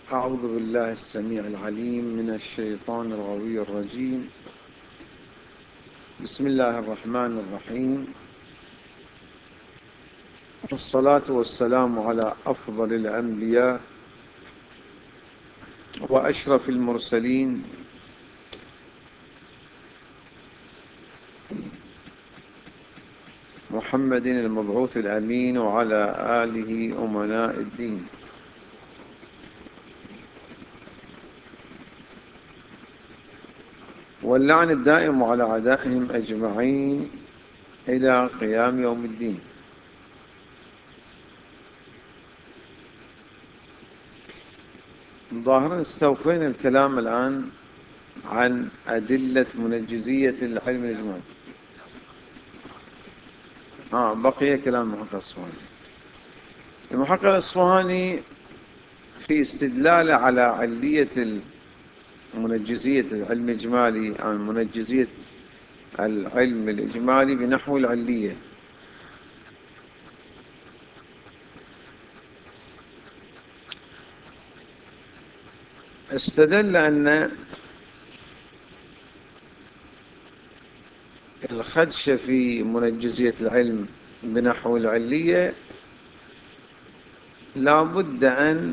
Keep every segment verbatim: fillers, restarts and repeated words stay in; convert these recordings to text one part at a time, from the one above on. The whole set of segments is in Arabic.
أعوذ بالله السميع العليم من الشيطان الغوي الرجيم. بسم الله الرحمن الرحيم، والصلاة والسلام على أفضل الأنبياء وأشرف المرسلين محمد المبعوث الأمين وعلى آله أمناء الدين. واللعن الدائم على أعدائهم أجمعين إلى قيام يوم الدين. ظاهرا استوفينا الكلام الآن عن أدلة منجزية العلم الإجمالي. آه بقي كلام المحقق الأصفهاني. المحقق الأصفهاني في استدلاله على علية منجزية العلم الإجمالي أو منجزية العلم الإجمالي بنحو العلية، استدل أن الخدش في منجزية العلم بنحو العلية لا بد أن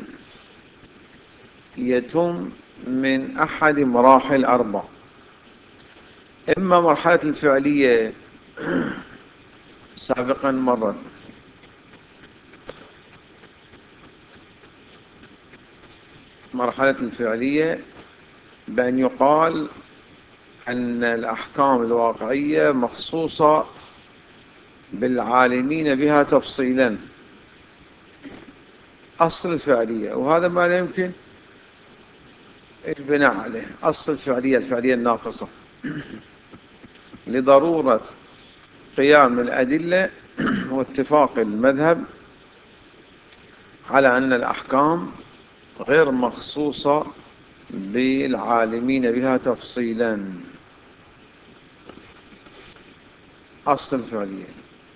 يتم من أحد مراحل أربع: إما مرحلة الفعلية سابقا مرت، مرحلة الفعلية بأن يقال أن الأحكام الواقعية مخصوصة بالعالمين بها تفصيلا، أصل الفعلية، وهذا ما لا يمكن البناء عليه. أصل الفعلية الفعلية الناقصة لضرورة قيام الأدلة واتفاق المذهب على أن الأحكام غير مخصوصة بالعالمين بها تفصيلا، أصل الفعلية.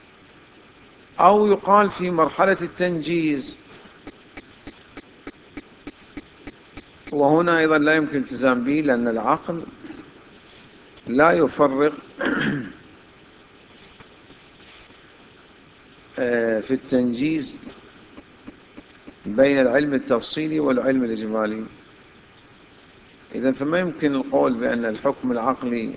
أو يقال في مرحلة التنجيز، وهنا أيضا لا يمكن التزام به لأن العقل لا يفرق في التنجيز بين العلم التفصيلي والعلم الإجمالي. إذن فما يمكن القول بأن الحكم العقلي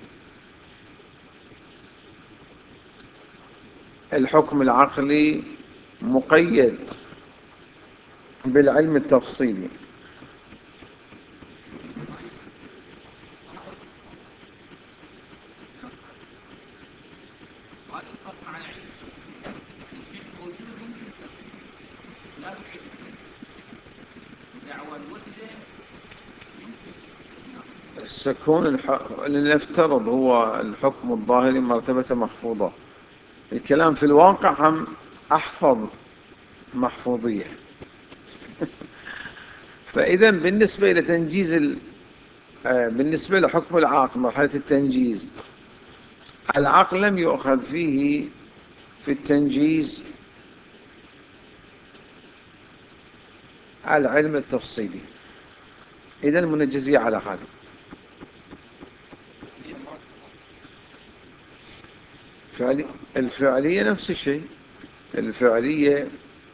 الحكم العقلي مقيد بالعلم التفصيلي. السكون الح... لنفترض هو الحكم الظاهري مرتبة محفوظة، الكلام في الواقع هم أحفظ محفوظية. فإذا بالنسبة إلى تنجيز ال... بالنسبة لحكم العقل مرحلة التنجيز، العقل لم يؤخذ فيه في التنجيز العلم التفصيلي، إذا المنجزية على حاله. فعلي... الفعلية نفس الشيء، الفعلية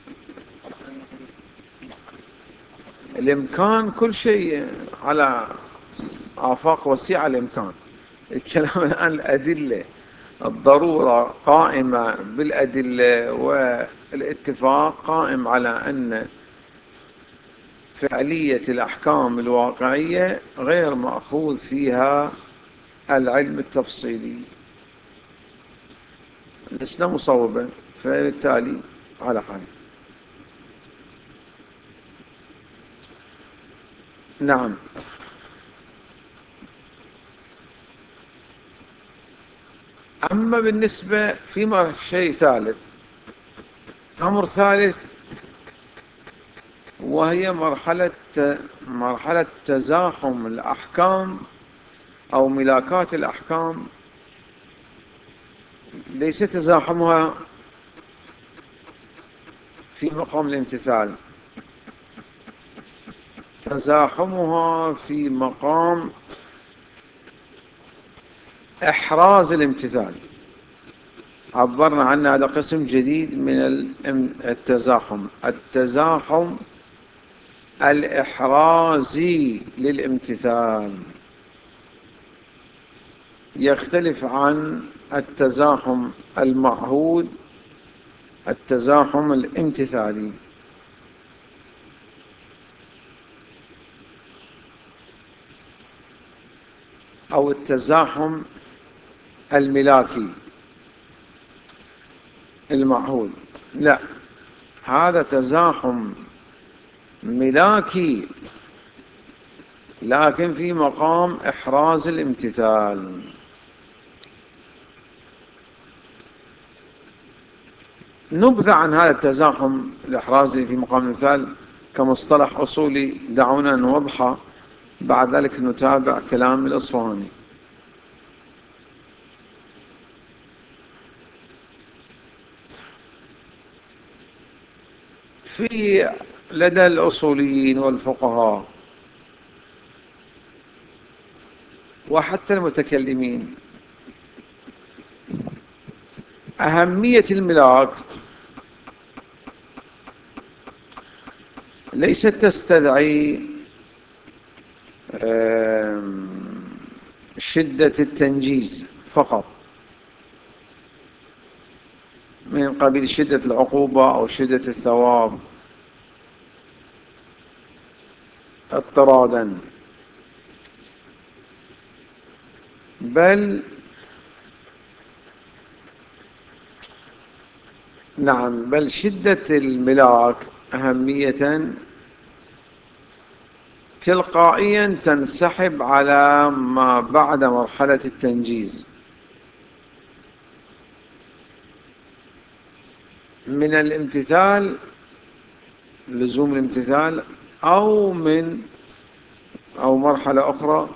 الإمكان كل شيء على آفاق وسيعة الإمكان. الكلام الآن الأدلة، الضرورة قائمة بالأدلة، والاتفاق قائم على أن فعلية الأحكام الواقعية غير مأخوذ فيها العلم التفصيلي. لسنا مصوبا، فبالتالي على حال. نعم. أما بالنسبة في شيء ثالث، أمر ثالث، وهي مرحلة مرحلة تزاحم الأحكام أو ملاكات الأحكام. ليس تزاحمها في مقام الامتثال، تزاحمها في مقام إحراز الامتثال. عبرنا عنه، هذا قسم جديد من التزاحم، التزاحم الإحرازي للامتثال، يختلف عن التزاحم المعهود، التزاحم الامتثالي. أو التزاحم الملاكي المعهود. لا، هذا تزاحم ملاكي لكن في مقام إحراز الامتثال. نبذة عن هذا التزاحم الإحرازي في مقام الامتثال كمصطلح أصولي، دعونا نوضحه، بعد ذلك نتابع كلام الإصفهاني. في لدى الأصوليين والفقهاء وحتى المتكلمين أهمية الملاك ليست تستدعي شدة التنجيز فقط من قبيل شدة العقوبة أو شدة الثواب اضطرادا، بل نعم بل شدة الملاك أهمية تلقائيا تنسحب على ما بعد مرحلة التنجيز من الامتثال، لزوم الامتثال، أو من أو مرحلة أخرى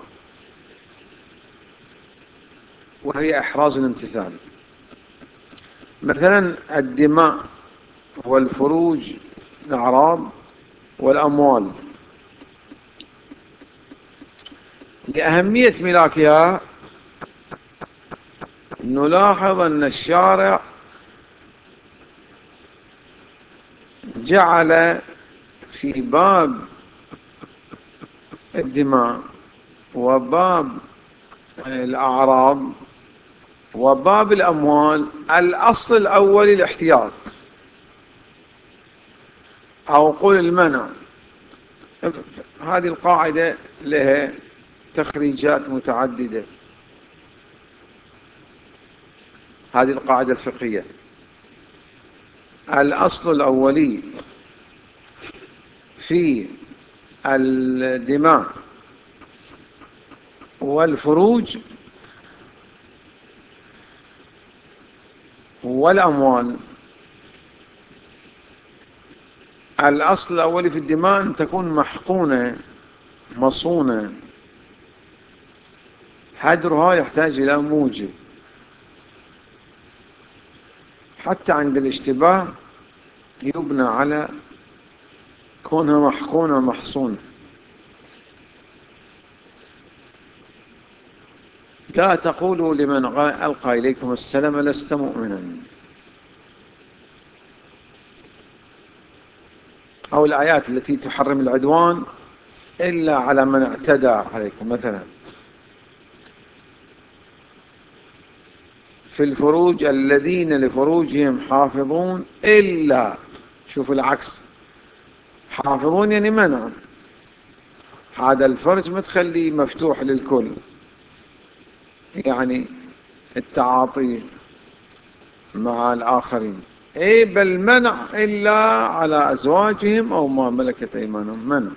وهي إحراز الامتثال. مثلا الدماء والفروج، الأعراض والأموال، لأهمية ملاكها نلاحظ أن الشارع جعل في باب الدماء وباب الأعراض وباب الأموال الأصل الأول الاحتياط، أو قول المنع. هذه القاعدة لها تخريجات متعددة، هذه القاعدة الفقهية. الأصل الأولي في الدماء والفروج والأموال، الأصل الأولي في الدماء أن تكون محقونة مصونة، حجرها يحتاج إلى موجب، حتى عند الاشتباه يبنى على كونها محقونة محصونة. لا تقولوا لمن ألقى إليكم السلام لست مؤمنا، أو الآيات التي تحرم العدوان إلا على من اعتدى عليكم. مثلا في الفروج الذين لفروجهم حافظون إلا، شوف العكس، حافظون يعني منع، هذا الفرج ما تخليه مفتوح للكل، يعني التعاطي مع الآخرين، إيه بل منع إلا على أزواجهم أو ما ملكت أيمانهم، منع.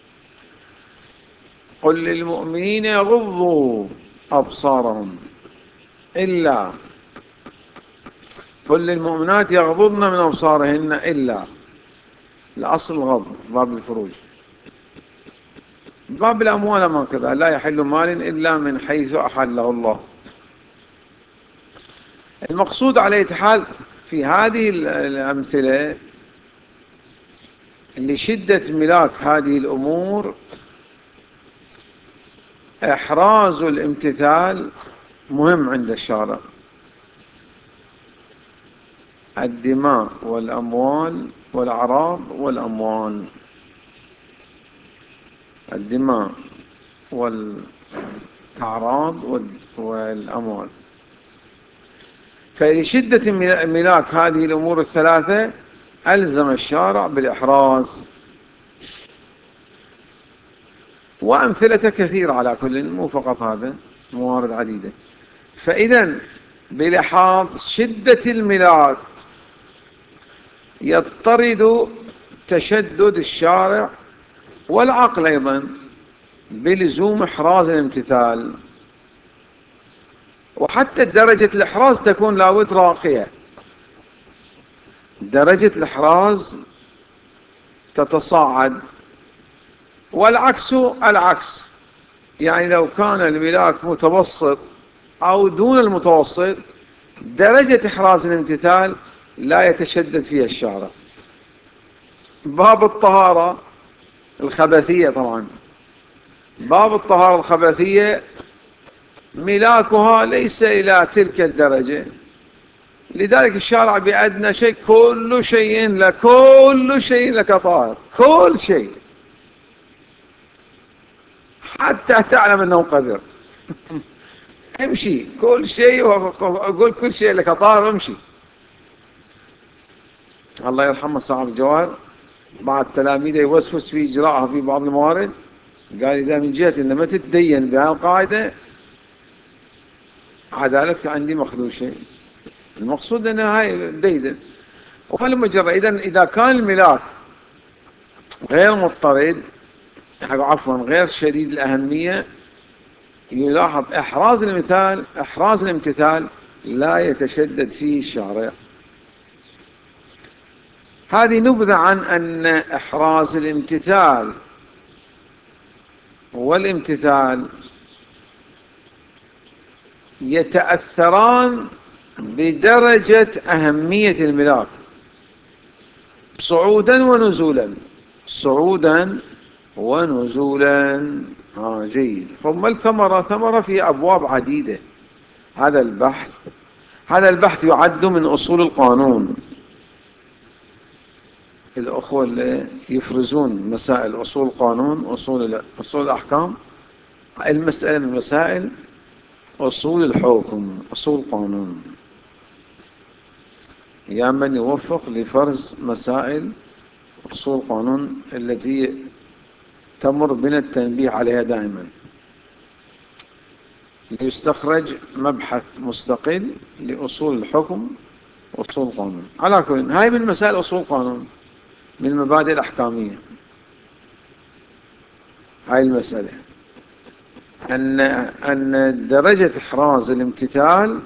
قل للمؤمنين يغضوا أبصارهم إلا، قل للمؤمنات يغضضن من أبصارهن إلا، الأصل الغض باب الفروج. باب الأموال ما كذا، لا يحل مال إلا من حيث أحله الله. المقصود على أي حال في هذه الأمثلة لشدة ملاك هذه الأمور إحراز الامتثال مهم عند الشارع. الدماء والأموال والأعراض والأموال، الدماء والأعراض والأموال. فلشدة ملاك هذه الأمور الثلاثة ألزم الشارع بالإحراز، وأمثلة كثيرة على كل، مو فقط هذا، موارد عديدة. فإذا بلحاظ شدة الملاك يضطرد تشدد الشارع والعقل أيضا بلزوم إحراز الامتثال. وحتى درجة الإحراز تكون لابد راقية، درجة الإحراز تتصاعد، والعكس العكس. يعني لو كان الملاك متوسط أو دون المتوسط، درجة إحراز الامتثال لا يتشدد فيها الشارع. باب الطهارة الخبثية، طبعا باب الطهارة الخبثية ملاكها ليس إلى تلك الدرجة، لذلك الشارع بأدنى شيء كل شيء لك، كل شيء لك طاهر، كل شيء، حتى تعلم أنه قذر. امشي كل شيء، وأقول كل شيء لك طاهر، امشي. الله يرحمه صاحب الجواهر بعض تلاميذه يوسوس في إجراءها في بعض الموارد، قال إذا من جهة إن ما تتدين بهذه القاعدة عدالتك عندي مخدوشة. المقصود أنها هاي ديدن وهالمجرة. إذا إذا كان الملاك غير مضطرد، عفوا غير شديد الأهمية، يلاحظ إحراز الامتثال إحراز الامتثال لا يتشدد فيه الشارع. هذه نبذة عن أن إحراز الامتثال والامتثال يتأثران بدرجة أهمية الملاك صعودا ونزولا، صعودا ونزولا. آه جيد. ثم الثمرة، ثمرة في أبواب عديدة. هذا البحث هذا البحث يعد من أصول القانون. الأخوة اللي يفرزون مسائل أصول القانون، أصول أصول الأحكام، المسألة من مسائل أصول الحكم، أصول القانون، يا من يوفق لفرز مسائل أصول القانون التي تمر بنا التنبيه عليها دائما، ليستخرج مبحث مستقل لأصول الحكم وأصول القانون. على كل، هاي من مسائل أصول القانون، من المبادئ الأحكامية. هاي المسألة أن أن درجة إحراز الامتثال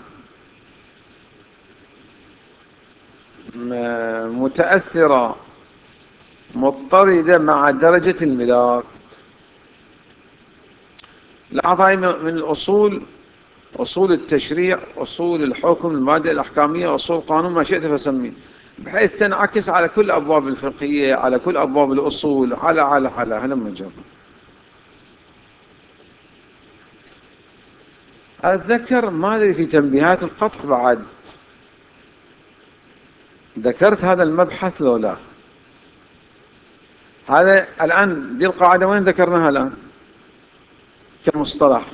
متأثرة مضطردة مع درجة الملاك. لاحظ هاي من الأصول، أصول التشريع، أصول الحكم، المبادئ الأحكامية، أصول القانون، ما شئت فسميه، بحيث تنعكس على كل أبواب الفقهية، على كل أبواب الأصول، على على على هلم جرى. أتذكر ما أدري في تنبيهات القطع بعد ذكرت هذا المبحث لو لا. هذا الآن دي القاعدة وين ذكرناها الآن كمصطلح؟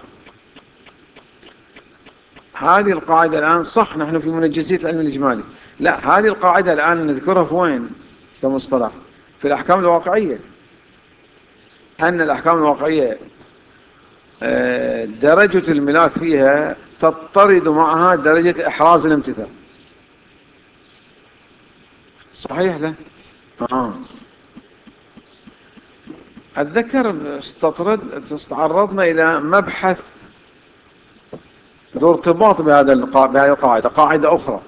هذه القاعدة الآن صح نحن في منجزية العلم الإجمالي، لا هذه القاعدة الآن نذكرها في وين كمصطلح؟ في الأحكام الواقعية. أن الأحكام الواقعية درجة الملاك فيها تضطرد معها درجة إحراز الامتثال. صحيح له؟ آه. أتذكر استطرد استعرضنا إلى مبحث ذو ارتباط بهذا بهذه القاعدة، قاعدة أخرى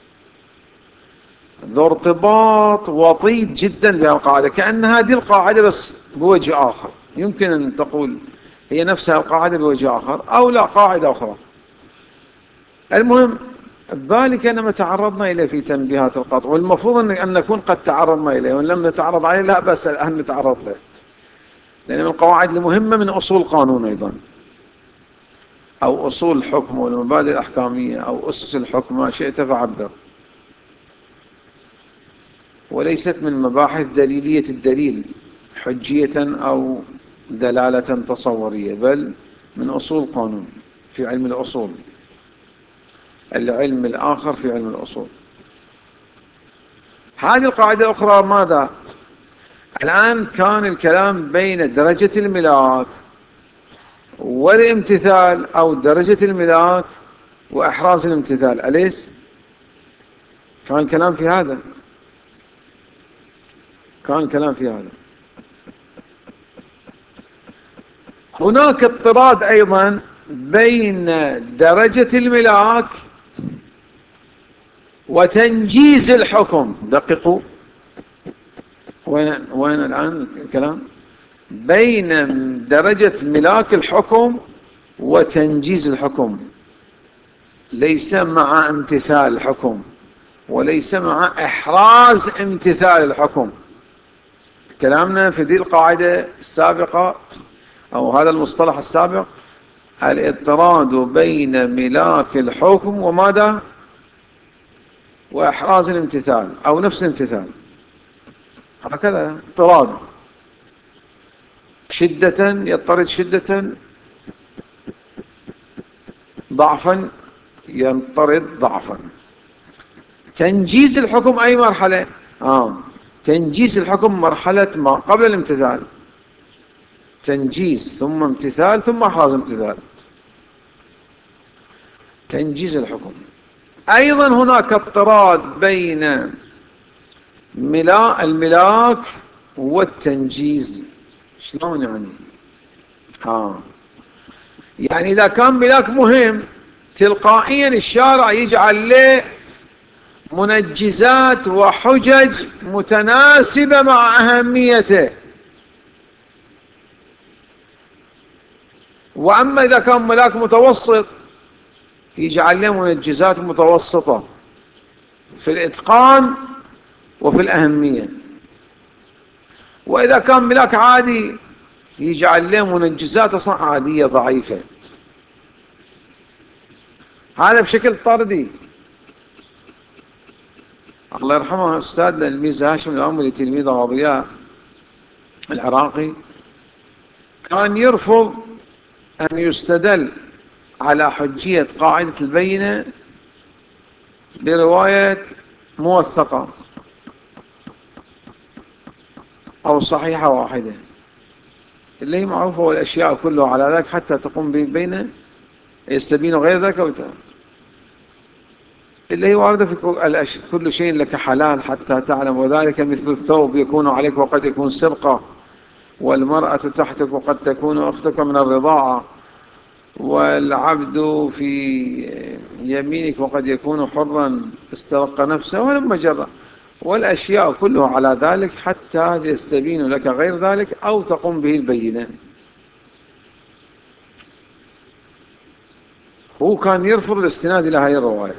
ذو ارتباط وطيد جدا بهذه القاعدة، كأن هذه القاعدة بس بوجه آخر. يمكن أن تقول هي نفسها القاعدة بوجه آخر، أو لا قاعدة أخرى. المهم ذلك إنما تعرضنا إليه في تنبيهات القطع، والمفروض أن نكون قد تعرضنا إليه، وإن لم نتعرض عليه لا بأس أن نتعرض له، لأن من القواعد المهمة من أصول القانون أيضا، أو أصول الحكم والمبادئ الأحكامية أو أسس الحكم، ما شئت فعبر، وليست من مباحث دليلية الدليل حجية أو دلالة تصورية، بل من أصول القانون في علم الأصول، العلم الآخر في علم الأصول. هذه القاعدة الأخرى ماذا؟ الآن كان الكلام بين درجة الملاك والامتثال، أو درجة الملاك وإحراز الامتثال، أليس؟ كان الكلام في هذا، كان الكلام في هذا. هناك اضطراد أيضا بين درجة الملاك وتنجيز الحكم. دققوا، وين وين الآن الكلام؟ بين درجة ملاك الحكم وتنجيز الحكم، ليس مع امتثال الحكم، وليس مع إحراز امتثال الحكم. كلامنا في ذي القاعدة السابقة أو هذا المصطلح السابق، الاضطراد بين ملاك الحكم وماذا؟ وإحراز الامتثال أو نفس الامتثال، هكذا اضطراد، شدة يضطرد شدة، ضعفا ينطرد ضعفا. تنجيز الحكم أي مرحلة؟ آه. تنجيز الحكم مرحلة ما قبل الامتثال، تنجيز ثم امتثال ثم إحراز امتثال، تنجيز الحكم. أيضا هناك اضطراد بين ملا الملاك والتنجيز. شلون يعني؟ آه. يعني إذا كان ملاك مهم تلقائيا الشارع يجعل له منجزات وحجج متناسبة مع أهميته. وأما إذا كان ملاك متوسط يجعل له منجزات متوسطة في الإتقان وفي الأهمية. وإذا كان ملاك عادي يجعل له منجزات أصلا عادية ضعيفة. هذا بشكل طردي. الله يرحمه أستاذنا الميزة هاشم الأمري تلميذه ضياء العراقي كان يرفض أن يستدل على حجية قاعدة البينة برواية موثقة أو صحيحة واحدة، اللي هي معروفة، والأشياء كلها على ذلك حتى تقوم به البينة يستبين غير ذلك وتعالى. اللي هي واردة في كل شيء لك حلال حتى تعلم، وذلك مثل الثوب يكون عليك وقد يكون سرقة، والمرأة تحتك وقد تكون أختك من الرضاعة، والعبد في يمينك وقد يكون حرا استرق نفسه، ولما جرى، والأشياء كلها على ذلك حتى يستبين لك غير ذلك أو تقوم به البينة. هو كان يرفض الاستناد إلى هذه الرواية.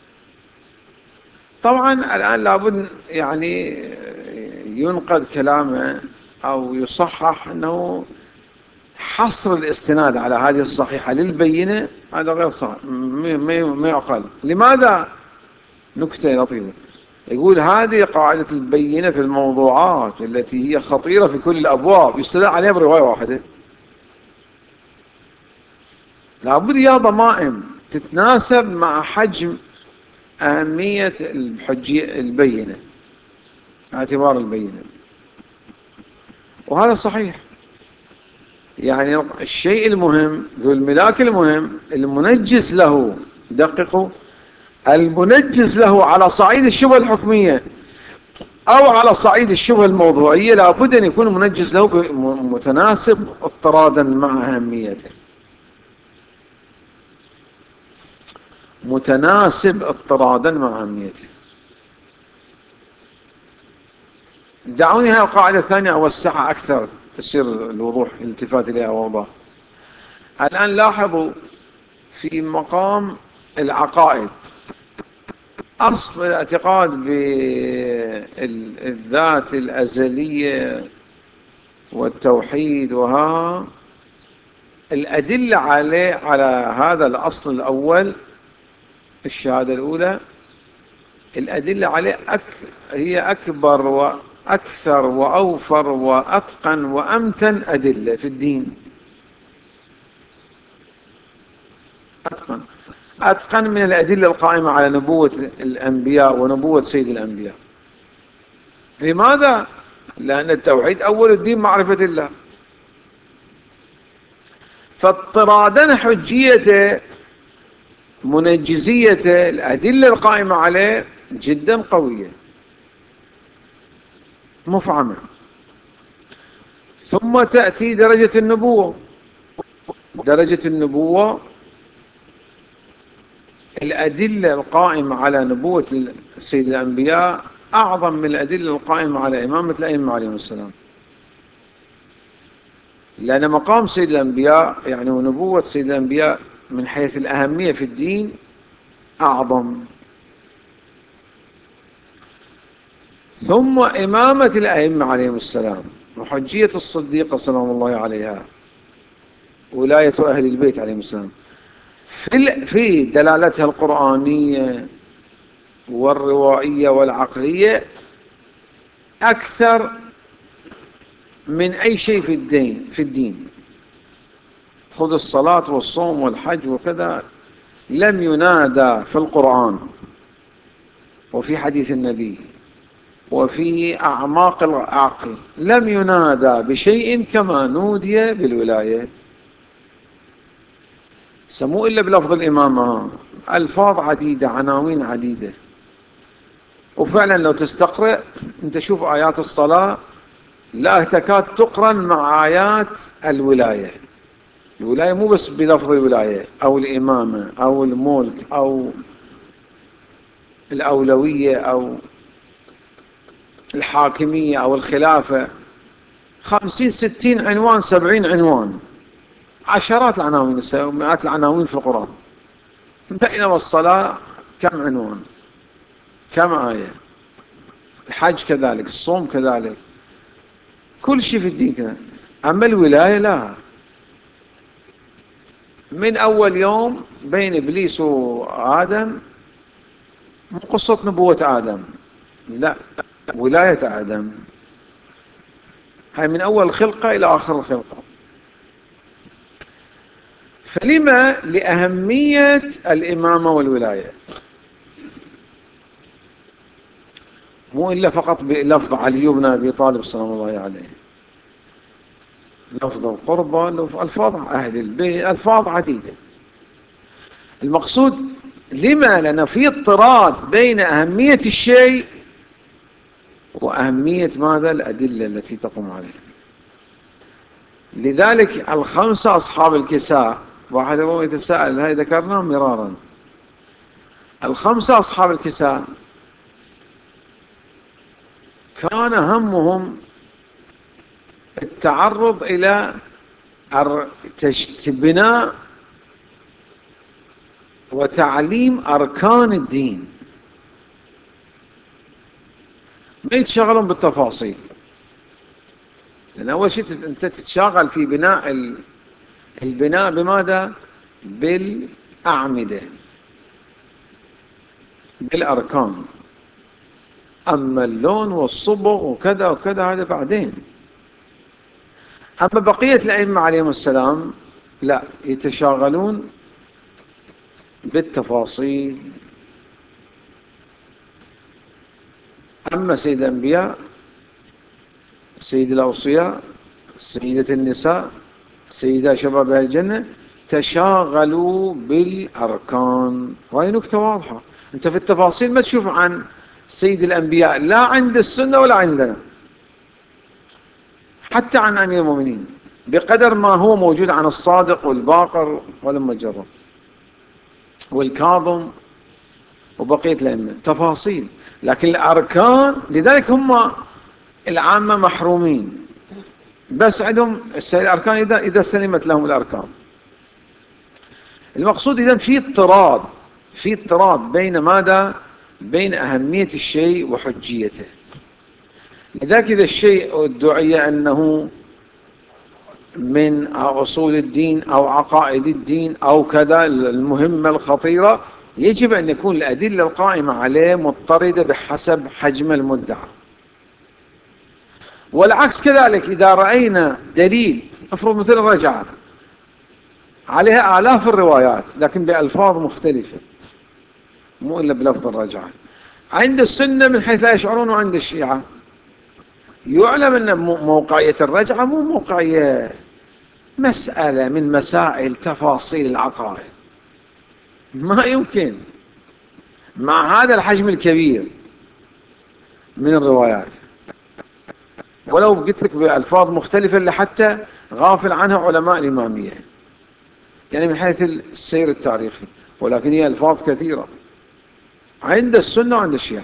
طبعا الآن لابد يعني ينقد كلامه أو يصحح أنه حصر الاستناد على هذه الصحيحة للبينة هذا غير صحيح، ما يعقل. لماذا؟ نكتة لطيفة، يقول هذه قاعدة البينة في الموضوعات التي هي خطيرة في كل الأبواب يستدل عليها برواية واحدة. لابد يا ضمائم تتناسب مع حجم أهمية الحجية البينة، اعتبار البينة، وهذا صحيح. يعني الشيء المهم ذو الملاك المهم المنجز له، دققوا، المنجز له على صعيد الشبهة الحكمية أو على صعيد الشبهة الموضوعية لابد أن يكون منجز له متناسب اضطرادا مع أهميته، متناسب اضطرادا مع أهميته. دعوني هاي القاعدة الثانية أوسعها أكثر يصير الوضوح الالتفات إليها ووضح. الآن لاحظوا في مقام العقائد أصل الاعتقاد بالذات الأزلية والتوحيد وها الأدلة عليه على هذا الأصل الأول الشهادة الأولى، الأدلة عليه أك هي أكبر وأكثر وأوفر وأتقن وأمتن أدلة في الدين. أتقن أتقن من الأدلة القائمة على نبوة الأنبياء ونبوة سيد الأنبياء. لماذا؟ لأن التوحيد أول الدين معرفة الله، فاضطرادا حجيته منجزيته الأدلة القائمة عليه جدا قوية مفعمة. ثم تأتي درجة النبوة. درجة النبوة الأدلة القائمة على نبوة سيد الأنبياء أعظم من الأدلة القائمة على إمامة الأئمة عليهم السلام، لأن مقام سيد الأنبياء يعني ونبوة سيد الأنبياء من حيث الأهمية في الدين أعظم. ثم إمامة الأئمة عليهم السلام وحجية الصديقة سلام الله عليها ولاية أهل البيت عليهم السلام في دلالتها القرآنية والروائية والعقلية أكثر من أي شيء في الدين في الدين خذ الصلاة والصوم والحج وكذا لم ينادى في القرآن وفي حديث النبي وفي أعماق العقل لم ينادى بشيء كما نودي بالولاية. سموه إلا بلفظ الإمامة، ألفاظ عديدة عناوين عديدة. وفعلا لو تستقرأ أنت شوف آيات الصلاة لا تكاد تقرن مع آيات الولاية. الولاية مو بس بلفظ الولاية أو الإمامة أو الملك أو الأولوية أو الحاكمية أو الخلافة، خمسين ستين عنوان سبعين عنوان، عشرات العناوين مئات العناوين في القرآن. بينما الصلاة كم عنوان كم آية، الحج كذلك الصوم كذلك، كل شيء في الدين كذا. أما الولاية لا، من أول يوم بين إبليس وآدم مو قصة نبوة آدم، لا، ولاية آدم هاي من أول الخلقة إلى آخر الخلقة. فلما لأهمية الإمامة والولاية، مو إلا فقط بلفظ علي بن أبي طالب سلام الله عليه، لفظ القربة، ألفاظ أهل البيت، ألفاظ عديدة. المقصود لما؟ لأن في اضطراد بين أهمية الشيء وأهمية ماذا؟ الأدلة التي تقوم عليه. لذلك الخمسة أصحاب الكساء، واحد هو يتساءل هاي ذكرناه مرارا، الخمسة أصحاب الكساء كان همهم التعرض إلى بناء وتعليم أركان الدين، ما يتشغلون بالتفاصيل. لأن أول شيء أنت تتشاغل في بناء البناء بماذا؟ بالأعمدة بالأركان. أما اللون والصبغ وكذا وكذا هذا بعدين. أما بقية الأئمة عليهم السلام لا، يتشاغلون بالتفاصيل. أما سيد الأنبياء، سيد الأوصياء، سيدة النساء، سيدة شباب الجنة تشاغلوا بالأركان. وهي نكتة واضحة، أنت في التفاصيل ما تشوف عن سيد الأنبياء لا عند السنة ولا عندنا، حتى عن أمير المؤمنين بقدر ما هو موجود عن الصادق والباقر والمجرد والكاظم وبقية الأئمة تفاصيل. لكن الأركان، لذلك هم العامة محرومين، بس عندهم الأركان إذا إذا سلمت لهم الأركان. المقصود إذن في اضطراد في اضطراد بين ماذا؟ بين أهمية الشيء وحجيته. لذلك إذا الشيء ادعي أنه من أصول الدين أو عقائد الدين أو كذا المهمة الخطيرة، يجب أن يكون الأدلة القائمة عليه مضطردة بحسب حجم المدعى. والعكس كذلك، إذا رأينا دليل افرض مثل الرجعة عليها آلاف الروايات لكن بألفاظ مختلفة، مو إلا بلفظ الرجعة، عند السنة من حيث لا يشعرون وعند الشيعة يعلم أن موقعية الرجعة مو موقعية مسألة من مسائل تفاصيل العقائد، ما يمكن مع هذا الحجم الكبير من الروايات، ولو قلت لك بألفاظ مختلفة اللي حتى غافل عنها علماء الإمامية، يعني من حيث السير التاريخي، ولكن هي ألفاظ كثيرة عند السنة وعند الشيعة.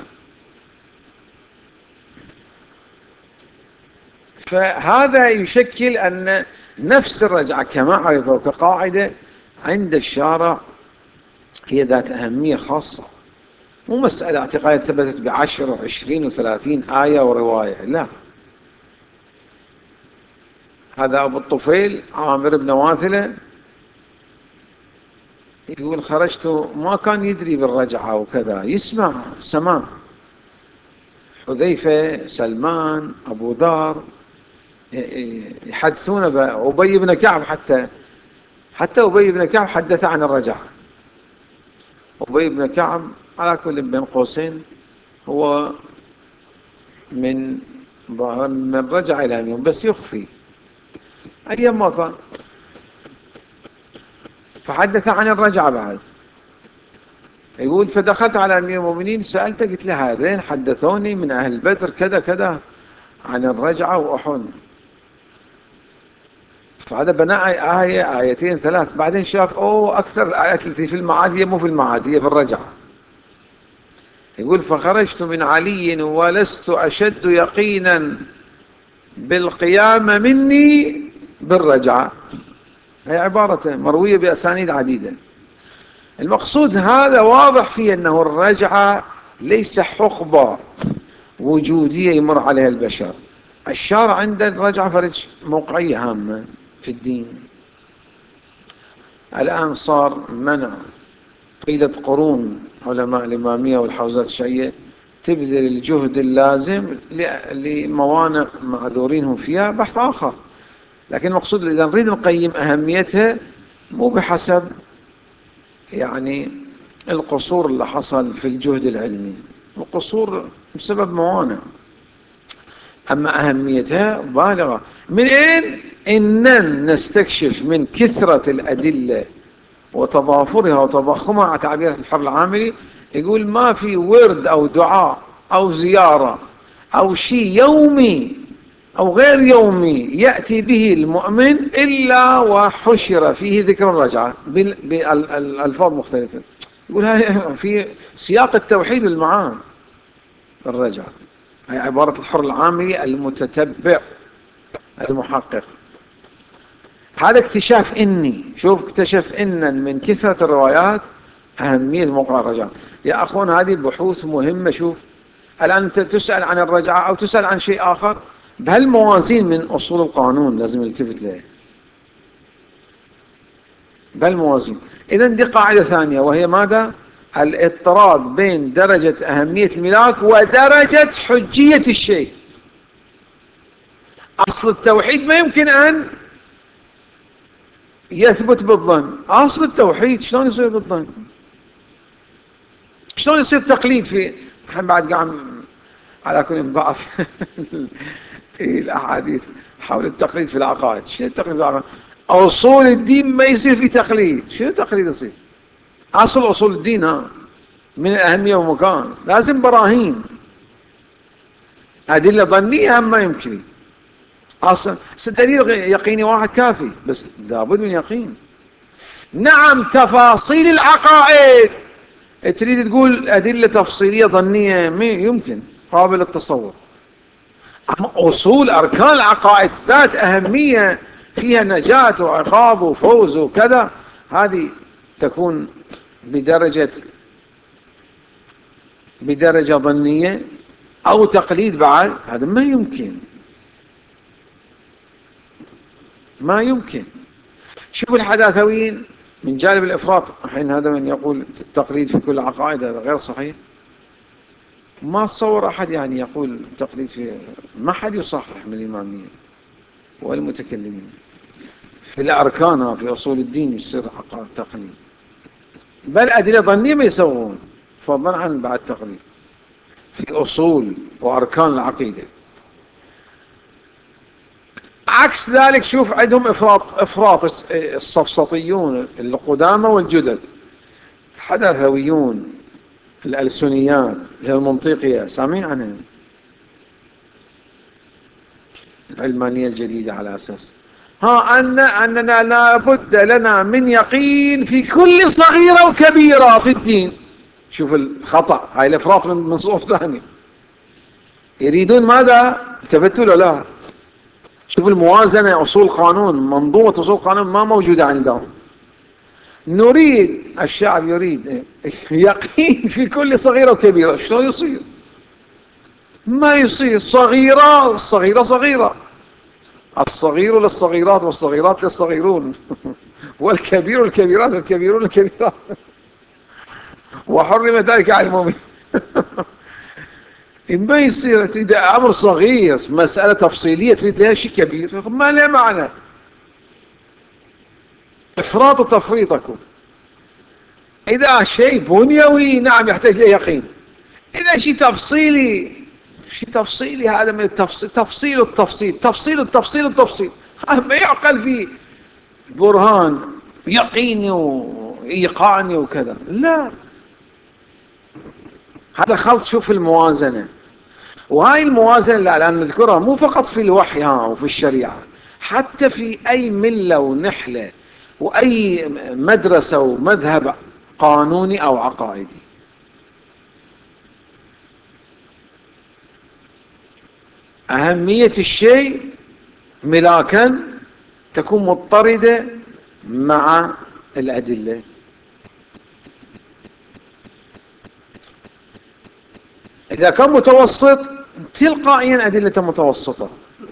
فهذا يشكل أن نفس الرجعة كمعرفة وكقاعدة عند الشارع هي ذات أهمية خاصة، مو مسألة اعتقاد ثبتت بعشر وعشرين وثلاثين آية ورواية، لا. هذا أبو الطفيل عامر بن واثلة يقول خرجت، ما كان يدري بالرجعة وكذا، يسمع سماع حذيفة سلمان أبو ذر يحدثون أبي بن كعب، حتى حتى أبي بن كعب حدث عن الرجعة. أبي بن كعب على كل بين قوسين هو من من رجع إلى اليوم بس يخفي أيام ما كان، فحدث عن الرجعة بعد. يقول فدخلت على أمير المؤمنين سألته قلت له هذين حدثوني من أهل بدر كذا كذا عن الرجعة وأحد، فهذا بناء آية آيتين ثلاث، بعدين شاف أوه أكثر الآيات التي في المعاد هي مو في المعاد، هي في الرجعة. يقول فخرجت من علي ولست أشد يقينا بالقيامة مني بالرجعة، هي عبارة مروية بأسانيد عديدة. المقصود هذا واضح فيه أنه الرجعة ليس حقبة وجودية يمر عليها البشر، الشارع عند الرجعة فرج موقعية هامة في الدين. الآن صار منع طيلة قرون علماء الإمامية والحوزات الشيعية تبذل الجهد اللازم لموانع معذورين فيها بحث آخر، لكن المقصود إذا نريد نقيم أهميتها مو بحسب يعني القصور اللي حصل في الجهد العلمي، القصور بسبب موانع، أما أهميتها بالغة. من أين؟ إن نستكشف من كثرة الأدلة وتضافرها وتضخمها على تعبير الحر العامري، يقول ما في ورد أو دعاء أو زيارة أو شيء يومي أو غير يومي يأتي به المؤمن إلا وحشر فيه ذكر الرجعة بالألفاظ مختلفة. يقول هاي في سياق التوحيد والمعاني الرجعة، هي عبارة الحر العامري المتتبع المحقق. هذا اكتشاف إني، شوف اكتشف إن من كثرة الروايات أهمية موقع الرجعة. يا أخوان هذه بحوث مهمة. شوف الآن أنت تسأل عن الرجعة أو تسأل عن شيء آخر بهالموازين من أصول القانون لازم يلتفت له، بهالموازين. إذن دي قاعدة ثانية وهي ماذا؟ الاضطراد بين درجة أهمية الملاك ودرجة حجية الشيء. أصل التوحيد ما يمكن أن يثبت بالظن، أصل التوحيد شلون يصير بالظن؟ شلون يصير تقليد في الحين بعد قاعد على كل بعض الأحاديث حول التقليد في العقائد. شنو التقليد في العقائد؟ أصول الدين ما يصير في تقليد. شنو تقليد يصير؟ أصل أصول الدين ها من الأهمية ومكان لازم براهين، أدلة ظنية هم ما يمكن. أصلا دليل يقيني واحد كافي، بس لابد من يقين. نعم تفاصيل العقائد تريد تقول أدلة تفصيلية ظنية ما يمكن قابل التصور، أما أصول أركان العقائد ذات أهمية فيها نجاة وعقاب وفوز وكذا، هذه تكون بدرجة بدرجة ظنية أو تقليد بعد، هذا ما يمكن، ما يمكن. شوف الحداثويين من جانب الإفراط، الحين هذا من يقول التقليد في كل عقائد، هذا غير صحيح. ما تصور أحد يعني يقول التقليد في، ما حد يصحح من الإمامية والمتكلمين في الأركان في أصول الدين يصير عقائد تقليد، بل أدلة ظنية ما يسوون، فضلا عن بعد التقليد في أصول وأركان العقيدة. عكس ذلك شوف عندهم إفراط، إفراط الصفصطيون القدامى والجدد، حداثويون الألسنيات المنطقية، سامعين عنهم؟ العلمانية الجديدة على أساس ها أن أننا لابد لنا من يقين في كل صغيرة وكبيرة في الدين. شوف الخطأ، هاي الإفراط من من صوف ثاني. يريدون ماذا؟ التبتل ولا لا؟ شوف الموازنة، أصول قانون، منظومة أصول قانون ما موجودة عندهم. نريد، الشعب يريد يقين في كل صغيرة وكبيرة. شلون يصير؟ ما يصير. صغيرة، الصغيرة صغيرة، الصغير للصغيرات والصغيرات للصغيرون والكبير الكبيرات والكبيرون الكبيرات وحرم ذلك على المؤمن. ما يصير. تريد أمر صغير، مسألة تفصيلية تريد لها شيء كبير، ما له معنى. إفراط وتفريطكم. إذا شيء بنيوي نعم يحتاج له يقين، إذا شيء تفصيلي، شيء تفصيلي هذا من التفصيل، تفصيل التفصيل، تفصيل التفصيل التفصيل، هذا ما يعقل فيه برهان يقيني وإيقاني وكذا، لا، هذا خلط. شوف الموازنة، وهاي الموازنة لا الآن نذكرها مو فقط في الوحي ها وفي الشريعة، حتى في أي ملة ونحلة وأي مدرسة ومذهب قانوني أو عقائدي. أهمية الشيء ملاكا تكون مضطردة مع الأدلة. إذا كان متوسط تلقائيا أدلة متوسطة،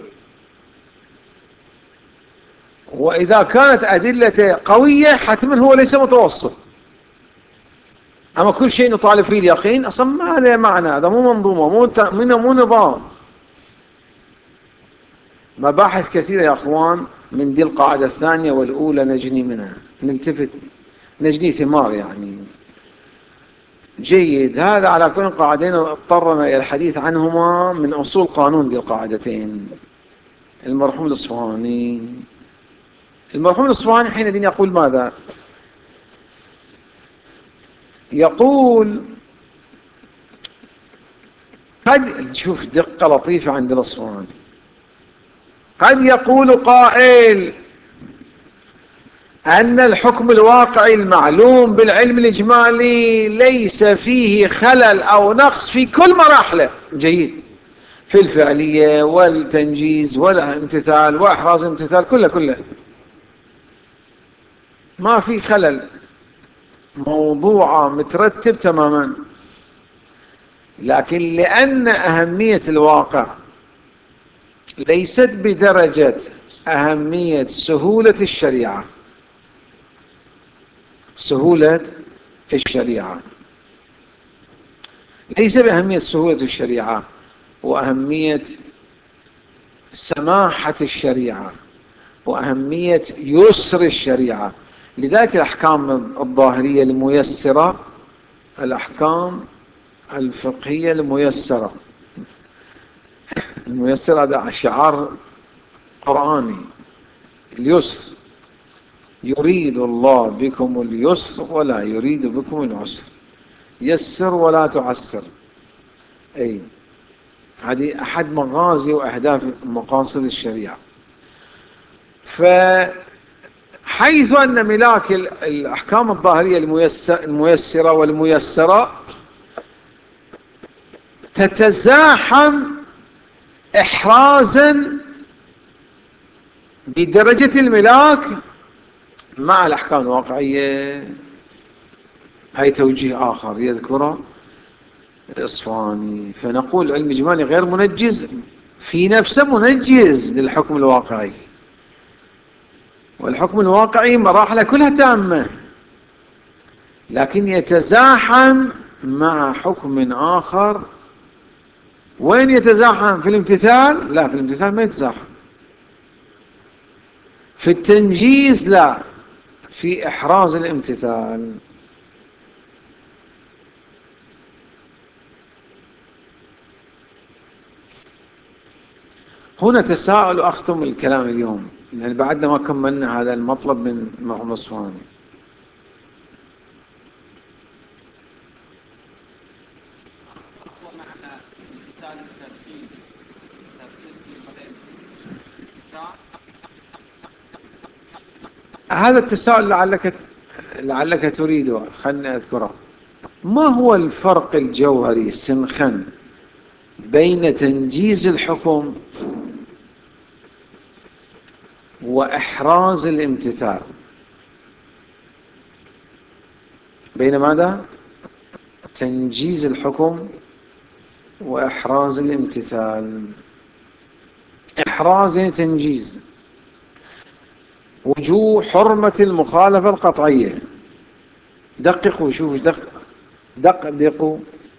وإذا كانت أدلة قوية حتما هو ليس متوسط. أما كل شيء نطالب فيه اليقين أصلا ما له معنى، هذا مو منظومة، مو مو نظام. مباحث كثيرة يا أخوان من دي القاعدة الثانية والأولى نجني منها، نلتفت نجني ثمار يعني. جيد، هذا على كل قاعدين اضطرنا إلى الحديث عنهما من أصول قانون دي القاعدتين. المرحوم الإصفهاني، المرحوم الإصفهاني حينئذ يقول ماذا؟ يقول قد، شوف دقة لطيفة عند الإصفهاني، قد يقول قائل أن الحكم الواقعي المعلوم بالعلم الإجمالي ليس فيه خلل أو نقص في كل مراحله. جيد، في الفعلية والتنجيز والامتثال وإحراز الامتثال كله كله ما في خلل، موضوع مترتب تماما. لكن لأن أهمية الواقع ليست بدرجة أهمية سهولة الشريعة، سهولة الشريعة ليس بأهمية سهولة الشريعة وأهمية سماحة الشريعة وأهمية يسر الشريعة. لذلك الأحكام الظاهرية الميسرة، الأحكام الفقهية الميسرة، الميسر هذا شعار قرآني، اليسر، يريد الله بكم اليسر ولا يريد بكم العسر، يسر ولا تعسر. أي هذه أحد مغازي وأهداف مقاصد الشريعة. فحيث أن ملاك الأحكام الظاهرية الميسرة والميسرة تتزاحم إحرازا بدرجة الملاك مع الأحكام الواقعية. هاي توجيه آخر يذكره الإصفهاني، فنقول علم إجمالي غير منجز في نفسه منجز للحكم الواقعي، والحكم الواقعي مراحله كلها تامة، لكن يتزاحم مع حكم آخر. وين يتزاحم؟ في الامتثال؟ لا، في الامتثال ما يتزاحم. في التنجيز لا، في إحراز الامتثال. هنا تساؤل، أختم الكلام اليوم يعني بعدنا ما كملنا هذا المطلب من محمد الأصفهاني. هذا التساؤل لعلك لعلك تريده، خلني أذكره. ما هو الفرق الجوهري سنخا بين تنجيز الحكم وإحراز الامتثال؟ بين ماذا؟ تنجيز الحكم وإحراز الامتثال. إحراز يعني تنجيز. وجوه حرمة المخالفة القطعية. دققوا، شوفوا، دق دق دقوا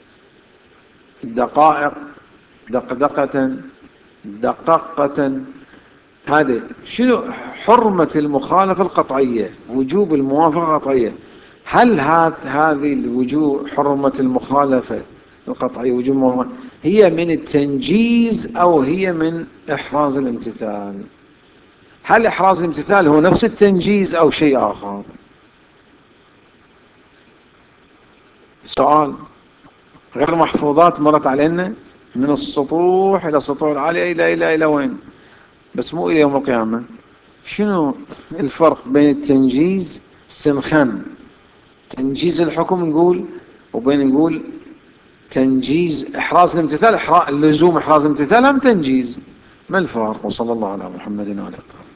دقائق، دقدقة، دققة. هذه شنو؟ حرمة المخالفة القطعية، وجوب الموافقة القطعية. هل هذه الوجوه، حرمة المخالفة القطعية، وجوب الموافقة، هي من التنجيز أو هي من إحراز الامتثال؟ هل إحراز الامتثال هو نفس التنجيز أو شيء آخر؟ سؤال. غير محفوظات مرت علينا من السطوح إلى السطوح العالية إلى إلى إلى وين، بس مو إلى يوم القيامة. شنو الفرق بين التنجيز سنخان، تنجيز الحكم نقول، وبين نقول تنجيز إحراز الامتثال، إحراز اللزوم، إحراز الامتثال هم تنجيز؟ ما الفرق؟ وصلى الله على محمد وعلى آله.